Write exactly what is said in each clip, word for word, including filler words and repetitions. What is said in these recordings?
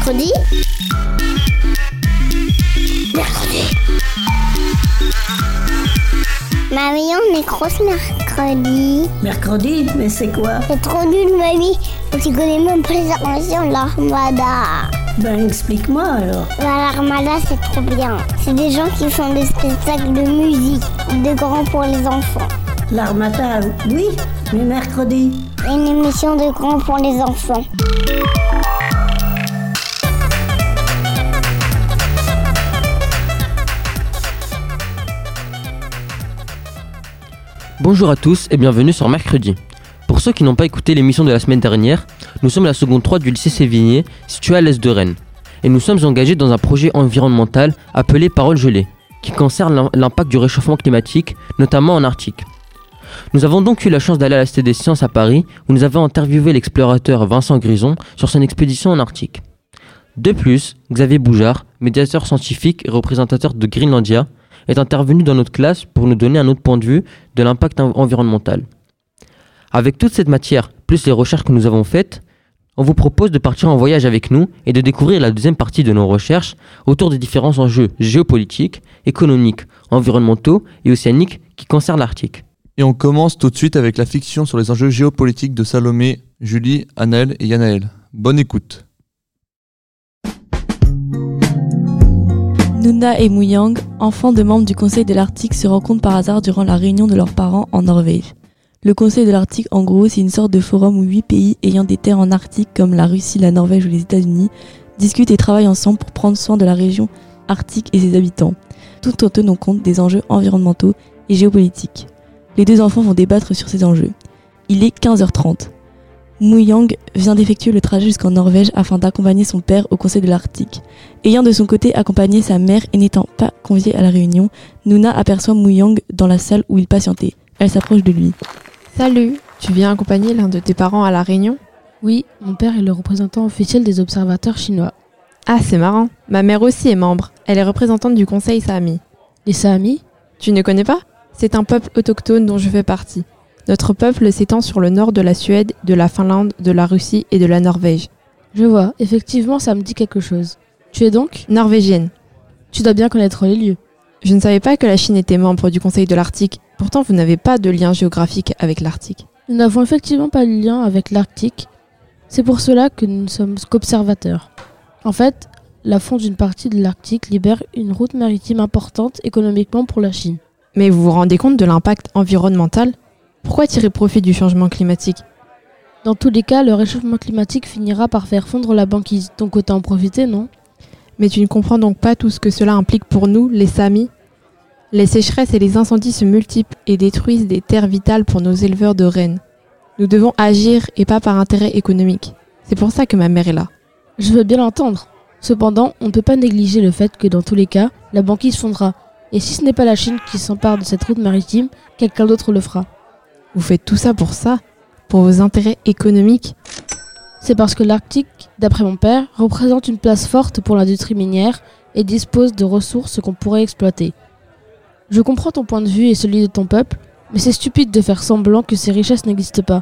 Mercredi Mercredi Mamie, on est grosse mercredi. Mercredi? Mais c'est quoi? C'est trop nul, mamie. Tu connais même pas les inventions de l'Armada. Ben, explique-moi alors. Bah, l'Armada, c'est trop bien. C'est des gens qui font des spectacles de musique, de grands pour les enfants. L'Armada, oui, mais mercredi? Une émission de grands pour les enfants. Bonjour à tous et bienvenue sur Mercredi. Pour ceux qui n'ont pas écouté l'émission de la semaine dernière, nous sommes la seconde trois du lycée Sévigné, situé à l'est de Rennes. Et nous sommes engagés dans un projet environnemental appelé Paroles gelées, qui concerne l'impact du réchauffement climatique, notamment en Arctique. Nous avons donc eu la chance d'aller à la Cité des Sciences à Paris, où nous avons interviewé l'explorateur Vincent Grison sur son expédition en Arctique. De plus, Xavier Boujard, médiateur scientifique et représentateur de Greenlandia, est intervenu dans notre classe pour nous donner un autre point de vue de l'impact environnemental. Avec toute cette matière, plus les recherches que nous avons faites, on vous propose de partir en voyage avec nous et de découvrir la deuxième partie de nos recherches autour des différents enjeux géopolitiques, économiques, environnementaux et océaniques qui concernent l'Arctique. Et on commence tout de suite avec la fiction sur les enjeux géopolitiques de Salomé, Julie, Anaël et Yanaël. Bonne écoute. Nuna et Muyang, enfants de membres du Conseil de l'Arctique, se rencontrent par hasard durant la réunion de leurs parents en Norvège. Le Conseil de l'Arctique, en gros, c'est une sorte de forum où huit pays ayant des terres en Arctique, comme la Russie, la Norvège ou les États-Unis, discutent et travaillent ensemble pour prendre soin de la région arctique et ses habitants, tout en tenant compte des enjeux environnementaux et géopolitiques. Les deux enfants vont débattre sur ces enjeux. Il est quinze heures trente. Muyang vient d'effectuer le trajet jusqu'en Norvège afin d'accompagner son père au Conseil de l'Arctique. Ayant de son côté accompagné sa mère et n'étant pas conviée à la réunion, Nuna aperçoit Muyang dans la salle où il patientait. Elle s'approche de lui. Salut, tu viens accompagner l'un de tes parents à la réunion ? Oui, mon père est le représentant officiel des observateurs chinois. Ah, c'est marrant. Ma mère aussi est membre. Elle est représentante du Conseil Sami. Les Sami ? Tu ne connais pas ? C'est un peuple autochtone dont je fais partie. Notre peuple s'étend sur le nord de la Suède, de la Finlande, de la Russie et de la Norvège. Je vois, effectivement ça me dit quelque chose. Tu es donc ? Norvégienne. Tu dois bien connaître les lieux. Je ne savais pas que la Chine était membre du Conseil de l'Arctique. Pourtant, vous n'avez pas de lien géographique avec l'Arctique. Nous n'avons effectivement pas de lien avec l'Arctique. C'est pour cela que nous ne sommes qu'observateurs. En fait, la fonte d'une partie de l'Arctique libère une route maritime importante économiquement pour la Chine. Mais vous vous rendez compte de l'impact environnemental ? Pourquoi tirer profit du changement climatique ? Dans tous les cas, le réchauffement climatique finira par faire fondre la banquise, donc autant en profiter, non ? Mais tu ne comprends donc pas tout ce que cela implique pour nous, les Samis ? Les sécheresses et les incendies se multiplient et détruisent des terres vitales pour nos éleveurs de rennes. Nous devons agir et pas par intérêt économique. C'est pour ça que ma mère est là. Je veux bien l'entendre. Cependant, on ne peut pas négliger le fait que dans tous les cas, la banquise fondra. Et si ce n'est pas la Chine qui s'empare de cette route maritime, quelqu'un d'autre le fera. Vous faites tout ça pour ça ? Pour vos intérêts économiques ? C'est parce que l'Arctique, d'après mon père, représente une place forte pour l'industrie minière et dispose de ressources qu'on pourrait exploiter. Je comprends ton point de vue et celui de ton peuple, mais c'est stupide de faire semblant que ces richesses n'existent pas.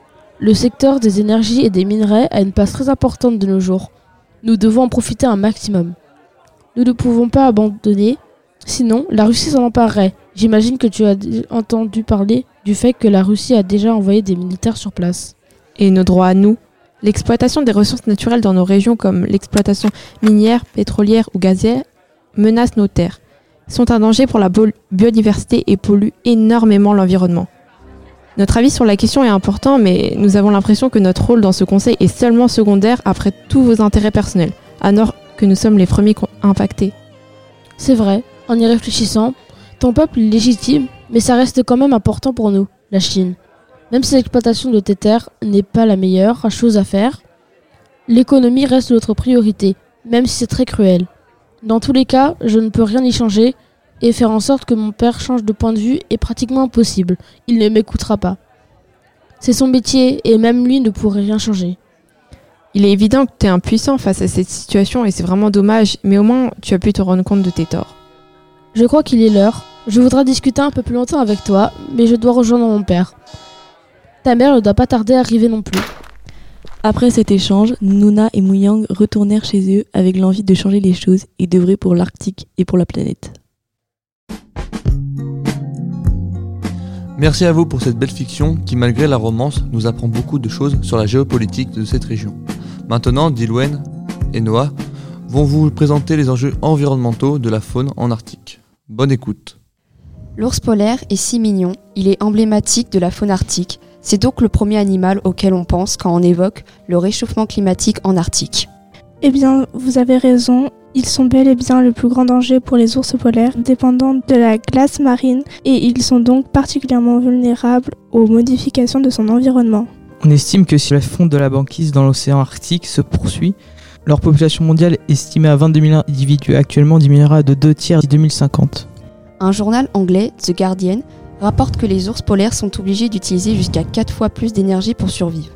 Le secteur des énergies et des minerais a une place très importante de nos jours. Nous devons en profiter un maximum. Nous ne pouvons pas abandonner, sinon la Russie s'en emparerait. J'imagine que tu as entendu parler du fait que la Russie a déjà envoyé des militaires sur place. Et nos droits à nous ? L'exploitation des ressources naturelles dans nos régions comme l'exploitation minière, pétrolière ou gazière menace nos terres, sont un danger pour la biodiversité et polluent énormément l'environnement. Notre avis sur la question est important, mais nous avons l'impression que notre rôle dans ce conseil est seulement secondaire après tous vos intérêts personnels, alors que nous sommes les premiers impactés. C'est vrai, en y réfléchissant, ton peuple est légitime, mais ça reste quand même important pour nous, la Chine. Même si l'exploitation de tes terres n'est pas la meilleure chose à faire, l'économie reste notre priorité, même si c'est très cruel. Dans tous les cas, je ne peux rien y changer, et faire en sorte que mon père change de point de vue est pratiquement impossible. Il ne m'écoutera pas. C'est son métier, et même lui ne pourrait rien changer. Il est évident que tu es impuissant face à cette situation, et c'est vraiment dommage, mais au moins tu as pu te rendre compte de tes torts. Je crois qu'il est l'heure. Je voudrais discuter un peu plus longtemps avec toi, mais je dois rejoindre mon père. Ta mère ne doit pas tarder à arriver non plus. Après cet échange, Nuna et Muyang retournèrent chez eux avec l'envie de changer les choses et d'œuvrer pour l'Arctique et pour la planète. Merci à vous pour cette belle fiction qui, malgré la romance, nous apprend beaucoup de choses sur la géopolitique de cette région. Maintenant, Dilwen et Noah vont vous présenter les enjeux environnementaux de la faune en Arctique. Bonne écoute. L'ours polaire est si mignon, il est emblématique de la faune arctique. C'est donc le premier animal auquel on pense quand on évoque le réchauffement climatique en Arctique. Eh bien, vous avez raison, ils sont bel et bien le plus grand danger pour les ours polaires, dépendants de la glace marine, et ils sont donc particulièrement vulnérables aux modifications de son environnement. On estime que si la fonte de la banquise dans l'océan Arctique se poursuit, leur population mondiale estimée à vingt-deux mille individus actuellement diminuera de deux tiers d'ici deux mille cinquante. Un journal anglais, The Guardian, rapporte que les ours polaires sont obligés d'utiliser jusqu'à quatre fois plus d'énergie pour survivre.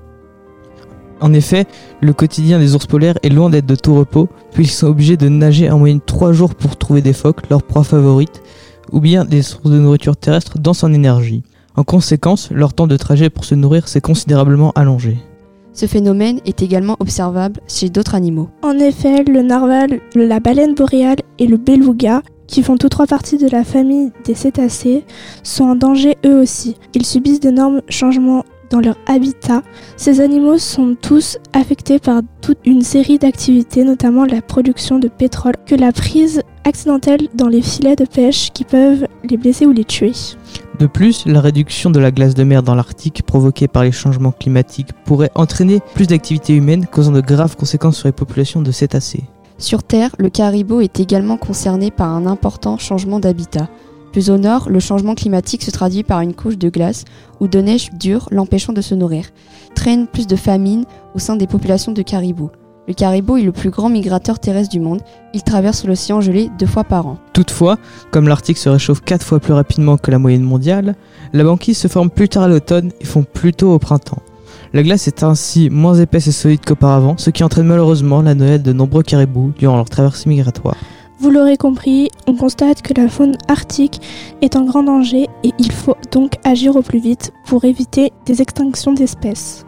En effet, le quotidien des ours polaires est loin d'être de tout repos, puisqu'ils sont obligés de nager en moyenne trois jours pour trouver des phoques, leur proie favorite, ou bien des sources de nourriture terrestre denses en énergie. En conséquence, leur temps de trajet pour se nourrir s'est considérablement allongé. Ce phénomène est également observable chez d'autres animaux. En effet, le narwal, la baleine boréale et le beluga, qui font tous trois partie de la famille des cétacés, sont en danger eux aussi. Ils subissent d'énormes changements dans leur habitat. Ces animaux sont tous affectés par toute une série d'activités, notamment la production de pétrole, que la prise accidentelle dans les filets de pêche qui peuvent les blesser ou les tuer. De plus, la réduction de la glace de mer dans l'Arctique provoquée par les changements climatiques pourrait entraîner plus d'activités humaines, causant de graves conséquences sur les populations de cétacés. Sur Terre, le caribou est également concerné par un important changement d'habitat. Plus au nord, le changement climatique se traduit par une couche de glace ou de neige dure l'empêchant de se nourrir, traîne plus de famine au sein des populations de caribous. Le caribou est le plus grand migrateur terrestre du monde, il traverse l'océan gelé deux fois par an. Toutefois, comme l'Arctique se réchauffe quatre fois plus rapidement que la moyenne mondiale, la banquise se forme plus tard à l'automne et fond plus tôt au printemps. La glace est ainsi moins épaisse et solide qu'auparavant, ce qui entraîne malheureusement la noyade de nombreux caribous durant leur traversée migratoire. Vous l'aurez compris, on constate que la faune arctique est en grand danger et il faut donc agir au plus vite pour éviter des extinctions d'espèces.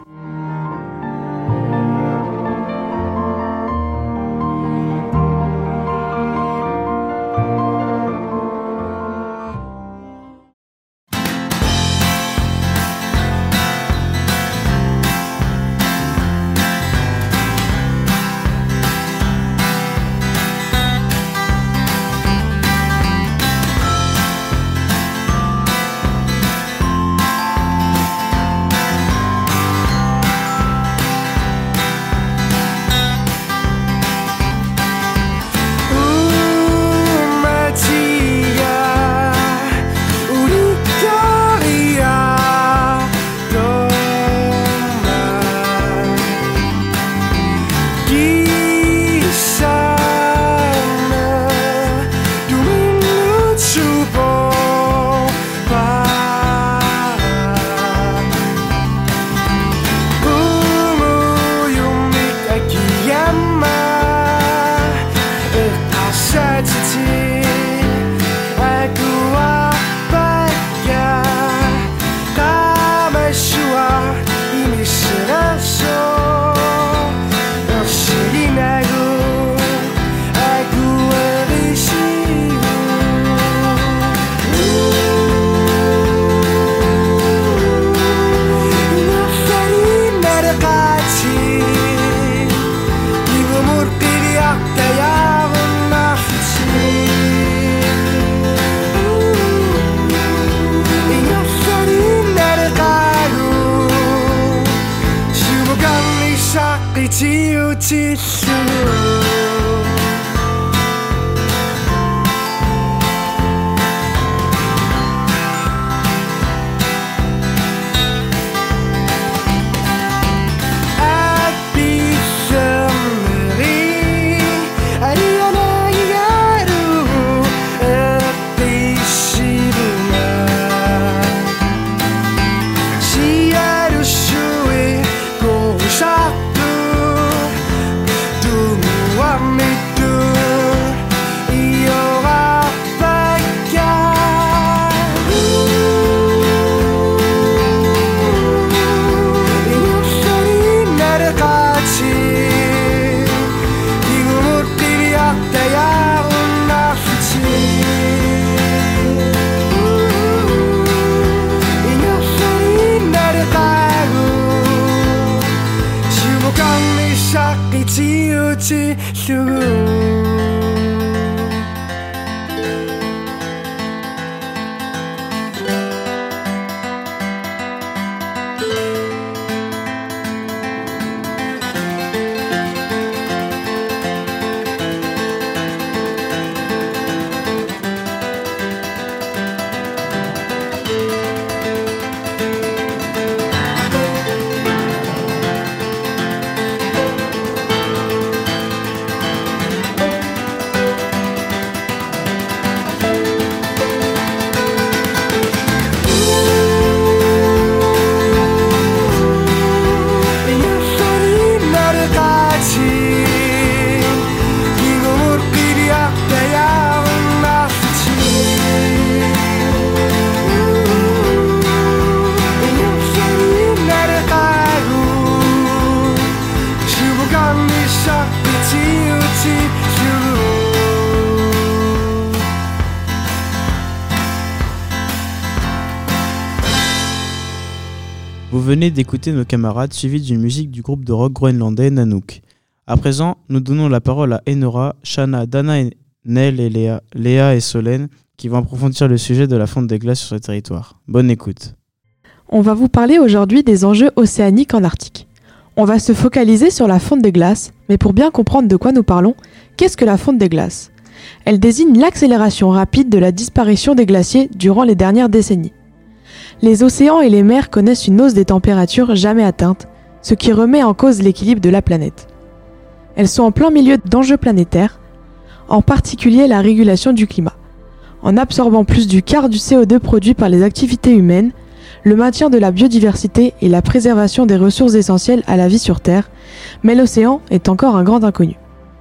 Do Vous venez d'écouter nos camarades suivis d'une musique du groupe de rock groenlandais Nanook. À présent, nous donnons la parole à Enora, Shana, Dana, Nel et Léa, Léa et Solène qui vont approfondir le sujet de la fonte des glaces sur ce territoire. Bonne écoute. On va vous parler aujourd'hui des enjeux océaniques en Arctique. On va se focaliser sur la fonte des glaces, mais pour bien comprendre de quoi nous parlons, qu'est-ce que la fonte des glaces ? Elle désigne l'accélération rapide de la disparition des glaciers durant les dernières décennies. Les océans et les mers connaissent une hausse des températures jamais atteinte, ce qui remet en cause l'équilibre de la planète. Elles sont en plein milieu d'enjeux planétaires, en particulier la régulation du climat. En absorbant plus du quart du C O deux produit par les activités humaines, le maintien de la biodiversité et la préservation des ressources essentielles à la vie sur Terre, mais l'océan est encore un grand inconnu.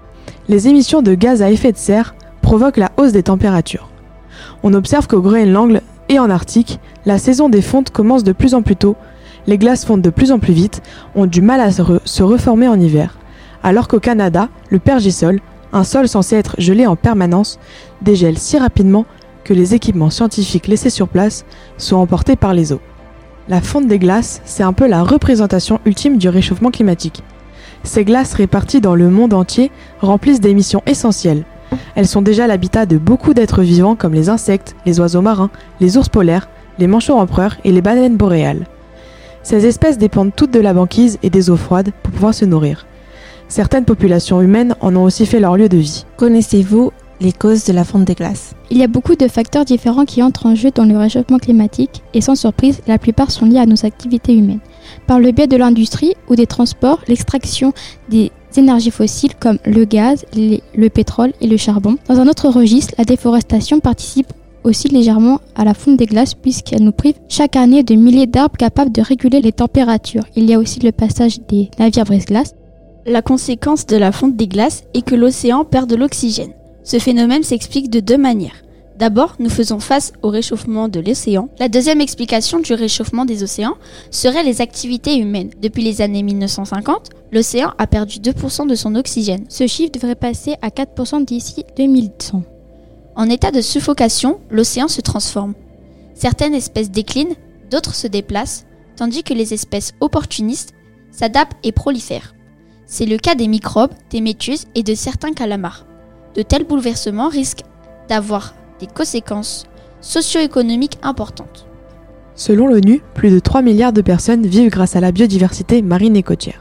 Les émissions de gaz à effet de serre provoquent la hausse des températures. On observe qu'au Groenland et en Arctique, la saison des fontes commence de plus en plus tôt, les glaces fondent de plus en plus vite, ont du mal à se, re- se reformer en hiver, alors qu'au Canada, le pergélisol, un sol censé être gelé en permanence, dégèle si rapidement que les équipements scientifiques laissés sur place sont emportés par les eaux. La fonte des glaces, c'est un peu la représentation ultime du réchauffement climatique. Ces glaces réparties dans le monde entier remplissent des missions essentielles. Elles sont déjà l'habitat de beaucoup d'êtres vivants comme les insectes, les oiseaux marins, les ours polaires, les manchots empereurs et les baleines boréales. Ces espèces dépendent toutes de la banquise et des eaux froides pour pouvoir se nourrir. Certaines populations humaines en ont aussi fait leur lieu de vie. Connaissez-vous les causes de la fonte des glaces ? Il y a beaucoup de facteurs différents qui entrent en jeu dans le réchauffement climatique et sans surprise, la plupart sont liés à nos activités humaines. Par le biais de l'industrie ou des transports, l'extraction des énergies fossiles comme le gaz, les, le pétrole et le charbon. Dans un autre registre, la déforestation participe aussi légèrement à la fonte des glaces puisqu'elle nous prive chaque année de milliers d'arbres capables de réguler les températures. Il y a aussi le passage des navires brise-glace. La conséquence de la fonte des glaces est que l'océan perd de l'oxygène. Ce phénomène s'explique de deux manières. D'abord, nous faisons face au réchauffement de l'océan. La deuxième explication du réchauffement des océans serait les activités humaines. Depuis les années mille neuf cent cinquante, l'océan a perdu deux pour cent de son oxygène. Ce chiffre devrait passer à quatre pour cent d'ici deux mille cent. En état de suffocation, l'océan se transforme. Certaines espèces déclinent, d'autres se déplacent, tandis que les espèces opportunistes s'adaptent et prolifèrent. C'est le cas des microbes, des méduses et de certains calamars. De tels bouleversements risquent d'avoir des conséquences socio-économiques importantes. Selon l'ONU, plus de trois milliards de personnes vivent grâce à la biodiversité marine et côtière.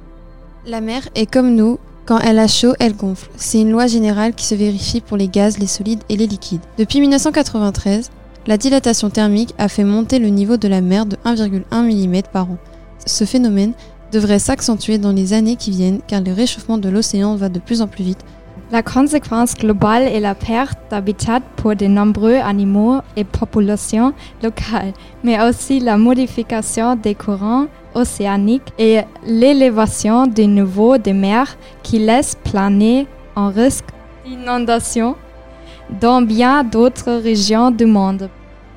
La mer est comme nous, quand elle a chaud, elle gonfle. C'est une loi générale qui se vérifie pour les gaz, les solides et les liquides. Depuis mille neuf cent quatre-vingt-treize, la dilatation thermique a fait monter le niveau de la mer de un virgule un millimètre par an. Ce phénomène devrait s'accentuer dans les années qui viennent car le réchauffement de l'océan va de plus en plus vite. La conséquence globale est la perte d'habitat pour de nombreux animaux et populations locales, mais aussi la modification des courants océaniques et l'élévation du niveau des mers qui laisse planer un risque d'inondation dans bien d'autres régions du monde.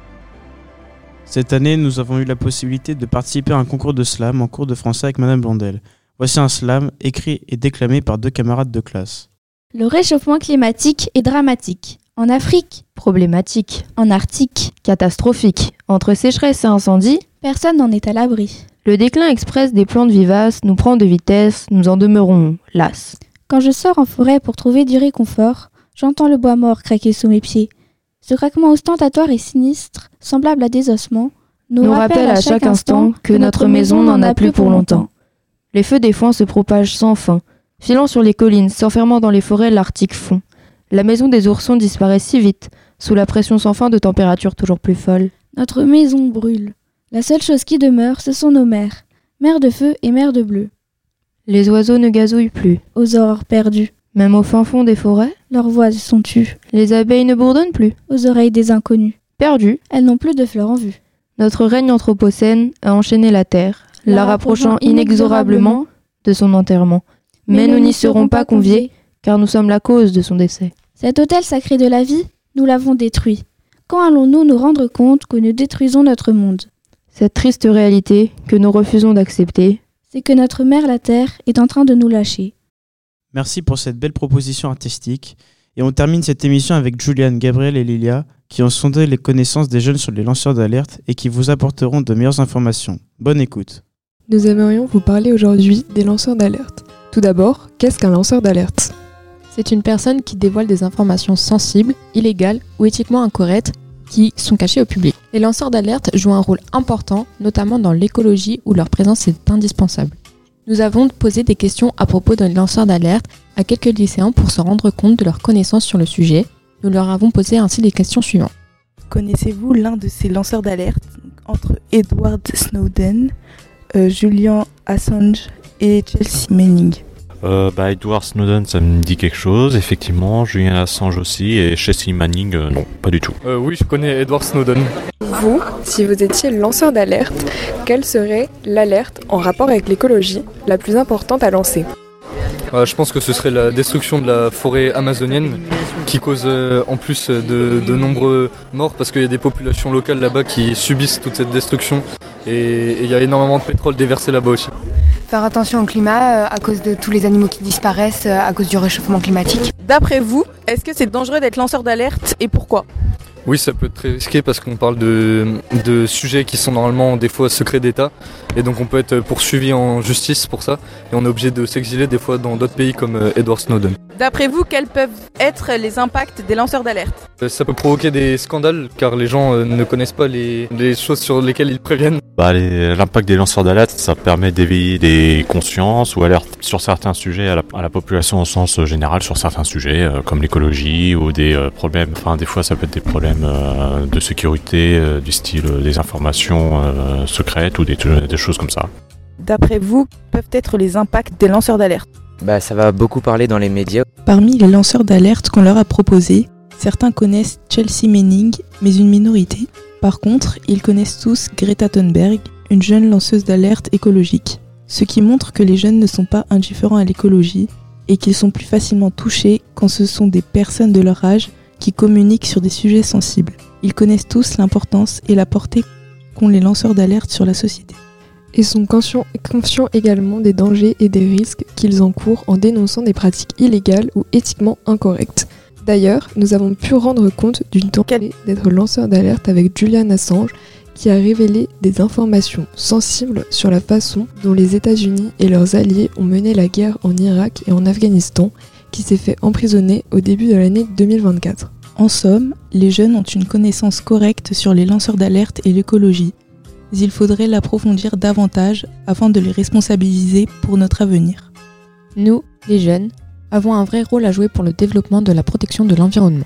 Cette année, nous avons eu la possibilité de participer à un concours de slam en cours de français avec Madame Blondel. Voici un slam écrit et déclamé par deux camarades de classe. Le réchauffement climatique est dramatique. En Afrique, problématique. En Arctique, catastrophique. Entre sécheresse et incendie, personne n'en est à l'abri. Le déclin express des plantes vivaces nous prend de vitesse, nous en demeurons las. Quand je sors en forêt pour trouver du réconfort, j'entends le bois mort craquer sous mes pieds. Ce craquement ostentatoire et sinistre, semblable à des ossements, nous, nous rappelle à chaque instant que notre maison n'en a plus pour longtemps. Les feux des foins se propagent sans fin. Filant sur les collines, s'enfermant dans les forêts, l'Arctique fond. La maison des oursons disparaît si vite, sous la pression sans fin de températures toujours plus folles. Notre maison brûle. La seule chose qui demeure, ce sont nos mers. Mers de feu et mers de bleu. Les oiseaux ne gazouillent plus. Aux aurores perdues. Même au fin fond des forêts, leurs voix sont tues. Les abeilles ne bourdonnent plus. Aux oreilles des inconnus. Perdues, elles n'ont plus de fleurs en vue. Notre règne anthropocène a enchaîné la terre, la, la rapprochant inexorablement de son enterrement. Mais, Mais nous n'y serons pas conviés, car nous sommes la cause de son décès. Cet autel sacré de la vie, nous l'avons détruit. Quand allons-nous nous rendre compte que nous détruisons notre monde ? Cette triste réalité que nous refusons d'accepter, c'est que notre mère, la Terre, est en train de nous lâcher. Merci pour cette belle proposition artistique. Et on termine cette émission avec Juliane, Gabriel et Lilia qui ont sondé les connaissances des jeunes sur les lanceurs d'alerte et qui vous apporteront de meilleures informations. Bonne écoute. Nous aimerions vous parler aujourd'hui des lanceurs d'alerte. Tout d'abord, qu'est-ce qu'un lanceur d'alerte ? C'est une personne qui dévoile des informations sensibles, illégales ou éthiquement incorrectes qui sont cachées au public. Les lanceurs d'alerte jouent un rôle important, notamment dans l'écologie où leur présence est indispensable. Nous avons posé des questions à propos d'un lanceur d'alerte à quelques lycéens pour se rendre compte de leurs connaissances sur le sujet. Nous leur avons posé ainsi les questions suivantes. Connaissez-vous l'un de ces lanceurs d'alerte entre Edward Snowden, euh, Julian Assange et Chelsea Manning? euh, bah, Edward Snowden, ça me dit quelque chose, effectivement. Julian Assange aussi, et Chelsea Manning, euh, non, pas du tout. Euh, oui, je connais Edward Snowden. Vous, si vous étiez lanceur d'alerte, quelle serait l'alerte en rapport avec l'écologie la plus importante à lancer ? Euh, je pense que ce serait la destruction de la forêt amazonienne qui cause euh, en plus de, de nombreux morts parce qu'il y a des populations locales là-bas qui subissent toute cette destruction et il y a énormément de pétrole déversé là-bas aussi. Faire attention au climat euh, à cause de tous les animaux qui disparaissent euh, à cause du réchauffement climatique. D'après vous, est-ce que c'est dangereux d'être lanceur d'alerte et pourquoi ? Oui, ça peut être très risqué parce qu'on parle de, de sujets qui sont normalement des fois secrets d'État et donc on peut être poursuivi en justice pour ça et on est obligé de s'exiler des fois dans d'autres pays comme Edward Snowden. D'après vous, quels peuvent être les impacts des lanceurs d'alerte ? Ça peut provoquer des scandales car les gens ne connaissent pas les, les choses sur lesquelles ils préviennent. Bah, les, l'impact des lanceurs d'alerte, ça permet d'éveiller des consciences ou alertes sur certains sujets à la, à la population au sens général, sur certains sujets euh, comme l'écologie ou des euh, problèmes, enfin des fois ça peut être des problèmes euh, de sécurité, euh, du style euh, des informations euh, secrètes ou des, des choses comme ça. D'après vous, peuvent être les impacts des lanceurs d'alerte ? Bah, ça va beaucoup parler dans les médias. Parmi les lanceurs d'alerte qu'on leur a proposés, certains connaissent Chelsea Manning, mais une minorité. Par contre, ils connaissent tous Greta Thunberg, une jeune lanceuse d'alerte écologique. Ce qui montre que les jeunes ne sont pas indifférents à l'écologie et qu'ils sont plus facilement touchés quand ce sont des personnes de leur âge qui communiquent sur des sujets sensibles. Ils connaissent tous l'importance et la portée qu'ont les lanceurs d'alerte sur la société. Et sont conscients, conscients également des dangers et des risques qu'ils encourent en dénonçant des pratiques illégales ou éthiquement incorrectes. D'ailleurs, nous avons pu rendre compte d'une tentative d'être lanceur d'alerte avec Julian Assange, qui a révélé des informations sensibles sur la façon dont les États-Unis et leurs alliés ont mené la guerre en Irak et en Afghanistan, qui s'est fait emprisonner au début de l'année deux mille vingt-quatre. En somme, les jeunes ont une connaissance correcte sur les lanceurs d'alerte et l'écologie. Il faudrait l'approfondir davantage afin de les responsabiliser pour notre avenir. Nous, les jeunes, avons un vrai rôle à jouer pour le développement de la protection de l'environnement.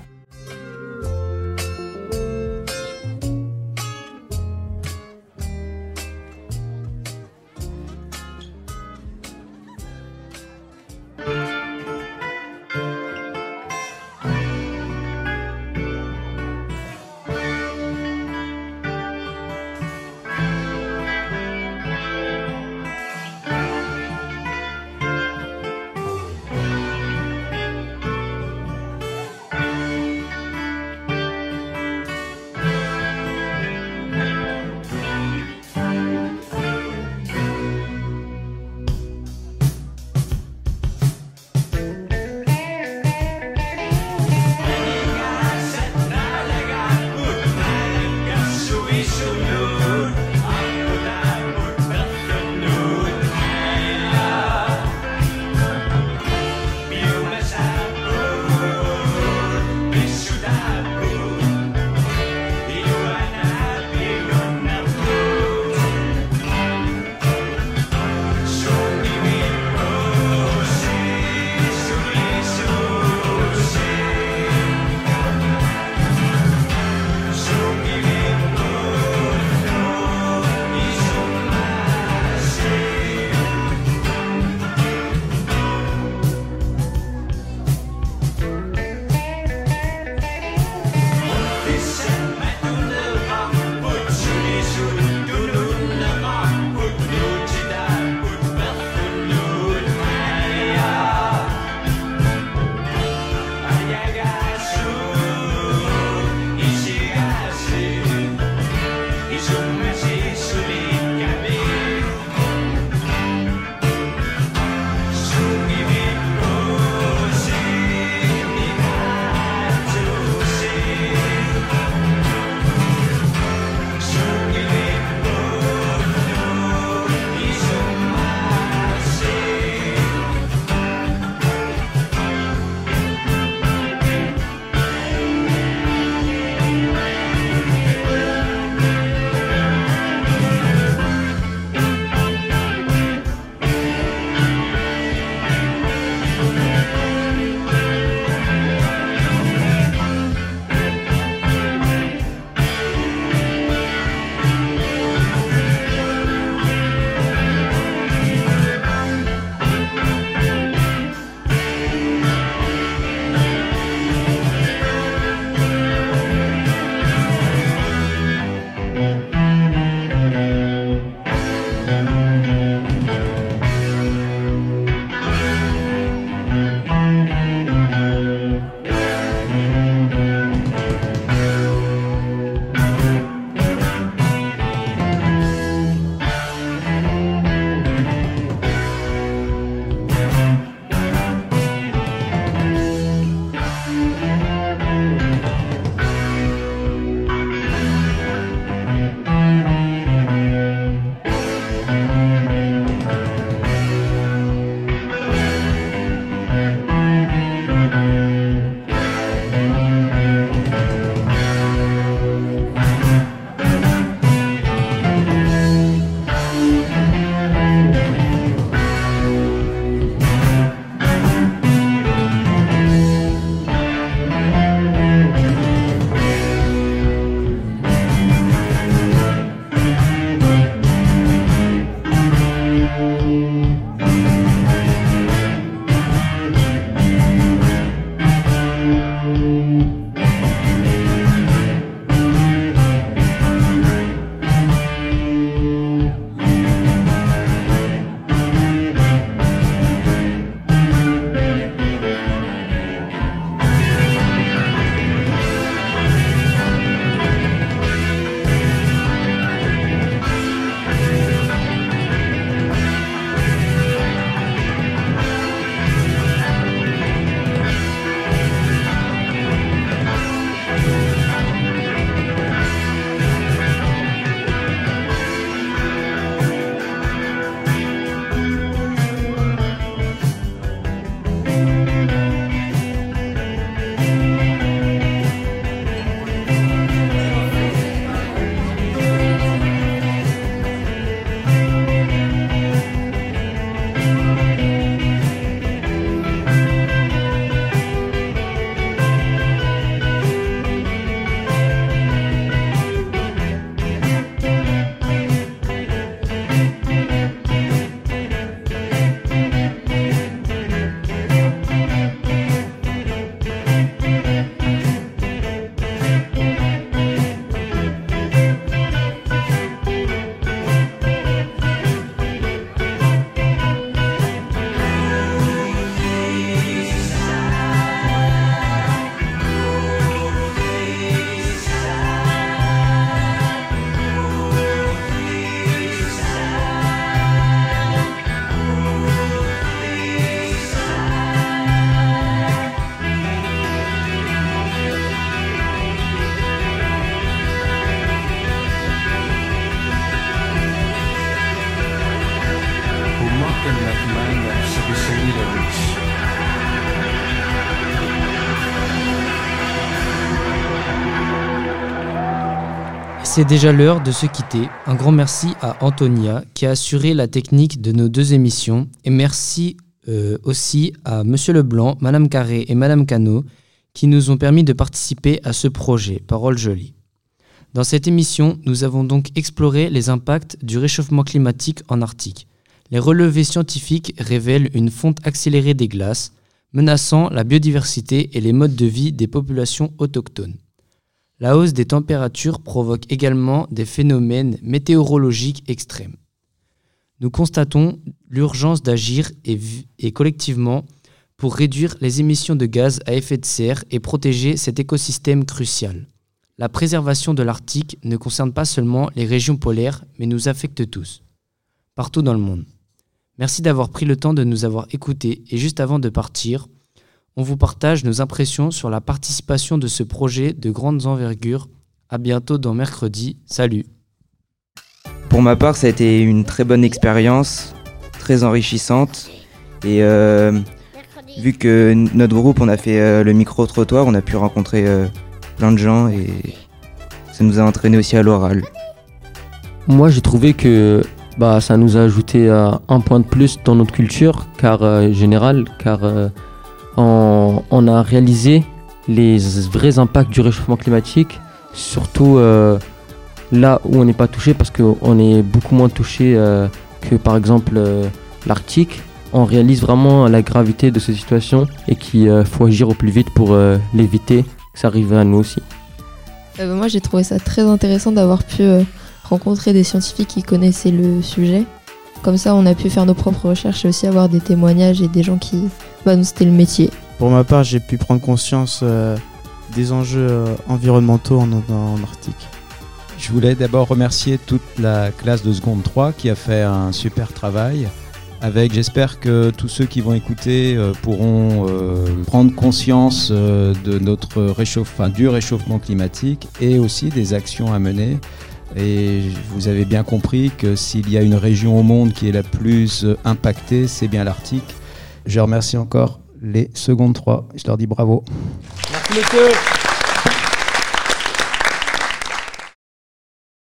C'est déjà l'heure de se quitter. Un grand merci à Antonia qui a assuré la technique de nos deux émissions et merci euh, aussi à Monsieur Leblanc, Madame Carré et Madame Cano qui nous ont permis de participer à ce projet Parole Jolie. Dans cette émission, nous avons donc exploré les impacts du réchauffement climatique en Arctique. Les relevés scientifiques révèlent une fonte accélérée des glaces, menaçant la biodiversité et les modes de vie des populations autochtones. La hausse des températures provoque également des phénomènes météorologiques extrêmes. Nous constatons l'urgence d'agir et, et collectivement pour réduire les émissions de gaz à effet de serre et protéger cet écosystème crucial. La préservation de l'Arctique ne concerne pas seulement les régions polaires, mais nous affecte tous, partout dans le monde. Merci d'avoir pris le temps de nous avoir écoutés et juste avant de partir, on vous partage nos impressions sur la participation de ce projet de grande envergure. À bientôt dans Mercredi. Salut. Pour ma part, ça a été une très bonne expérience, très enrichissante. Et euh, vu que notre groupe, on a fait euh, le micro-trottoir, on a pu rencontrer euh, plein de gens et ça nous a entraîné aussi à l'oral. Moi, j'ai trouvé que bah, ça nous a ajouté euh, un point de plus dans notre culture car euh, générale, car euh, on, on a réalisé les vrais impacts du réchauffement climatique, surtout euh, là où on n'est pas touché, parce qu'on est beaucoup moins touché euh, que par exemple euh, l'Arctique. On réalise vraiment la gravité de cette situation et qu'il euh, faut agir au plus vite pour euh, l'éviter, que ça arrive à nous aussi. Euh, moi j'ai trouvé ça très intéressant d'avoir pu euh, rencontrer des scientifiques qui connaissaient le sujet. Comme ça on a pu faire nos propres recherches et aussi avoir des témoignages et des gens qui... Bah nous c'était le métier. Pour ma part j'ai pu prendre conscience euh, des enjeux euh, environnementaux en, en, en Arctique. Je voulais d'abord remercier toute la classe de seconde trois qui a fait un super travail. Avec, j'espère que tous ceux qui vont écouter euh, pourront euh, prendre conscience euh, de notre réchauffement, du réchauffement climatique et aussi des actions à mener. Et vous avez bien compris que s'il y a une région au monde qui est la plus impactée, c'est bien l'Arctique. Je remercie encore les secondes trois. Je leur dis bravo. Merci messieurs.